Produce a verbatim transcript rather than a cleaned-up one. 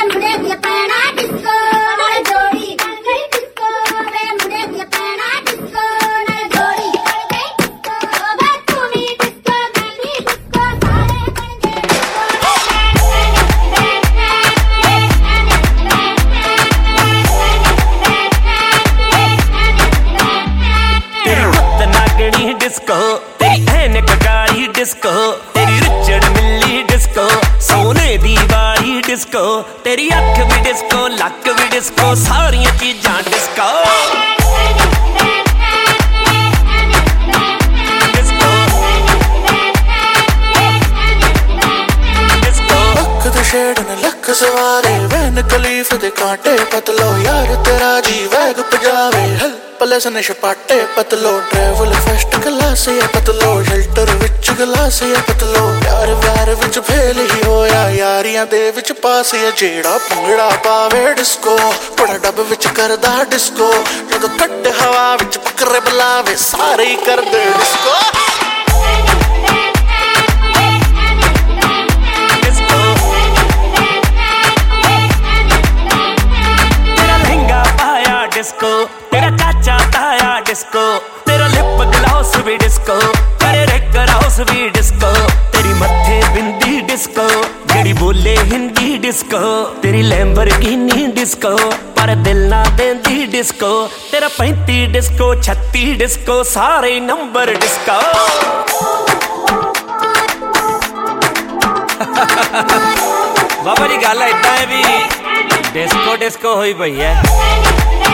Disco तेरी ऐनक काली disco तेरी रिचड़ मिली डिस्को सोने दी वाली डिस्को तेरी अख भी डिस्को लक भी डिस्को सारियां चीजां डिस्को शेड ने लख सवारे वैन खलीफ दे कांटे पतलो यार तेरा जी वैग पजावे हल पलस ने छपाटे पतलो ट्रैवल फर्स्ट क्लास या पतलो शेल्टर विच ग्लास या पतलो यार व्यार विच फेल ही होया यारियां दे विच पास या जेड़ा भंगड़ा पावे डिस्को बड़ा डब विच करदा डिस्को जदों कट हवा विच पकड़े बुलावे सारे ही कर दे डिस्को डिस्को तेरा चाचा ताया डिस्को तेरा लिप ग्लॉस भी डिस्को तेरे रेकर हाउस भी डिस्को तेरी मत्थे बिंदी डिस्को जेड़ी बोले हिंदी डिस्को तेरी लैम्बोर्गिनी डिस्को पर दिल ना देंदी डिस्को तेरा पैंती डिस्को छत्ती डिस्को सारे नंबर डिस्को बाबा जी गल इदां है भी डिस्को डिस्को होई पई है।